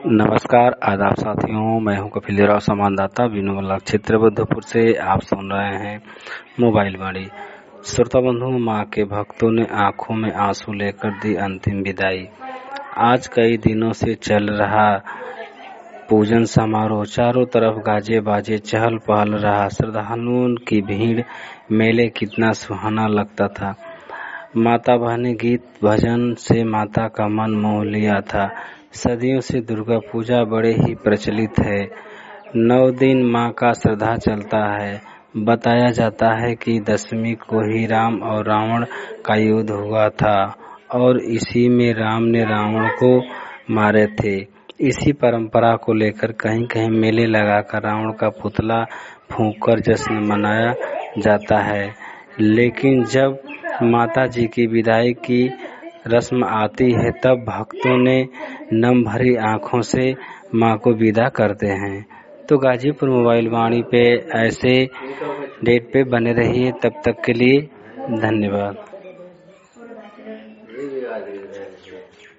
नमस्कार, आदाब साथियों। मैं हूं कपिल राव, संवाददाता बीनूवाला क्षेत्र बुद्धपुर से। आप सुन रहे हैं मोबाइल वाणी। श्रोता बंधु, मां के भक्तों ने आंखों में आंसू लेकर दी अंतिम विदाई। आज कई दिनों से चल रहा पूजन समारोह, चारों तरफ गाजे बाजे चहल पहल रहा। श्रद्धालुओं की भीड़, मेले कितना सुहाना लगता था। माता बहने गीत भजन से माता का मन मोह लिया था। सदियों से दुर्गा पूजा बड़े ही प्रचलित है। 9 दिन मां का श्रद्धा चलता है। बताया जाता है कि दशमी को ही राम और रावण का युद्ध हुआ था और इसी में राम ने रावण को मारे थे। इसी परंपरा को लेकर कहीं कहीं मेले लगाकर रावण का पुतला फूंककर जश्न मनाया जाता है। लेकिन जब माता जी की विदाई की रस्म आती है, तब भक्तों ने नम भरी आंखों से मां को विदा करते हैं। तो गाजीपुर मोबाइल वाणी पे ऐसे डेट पे बने रहिए। तब तक के लिए धन्यवाद।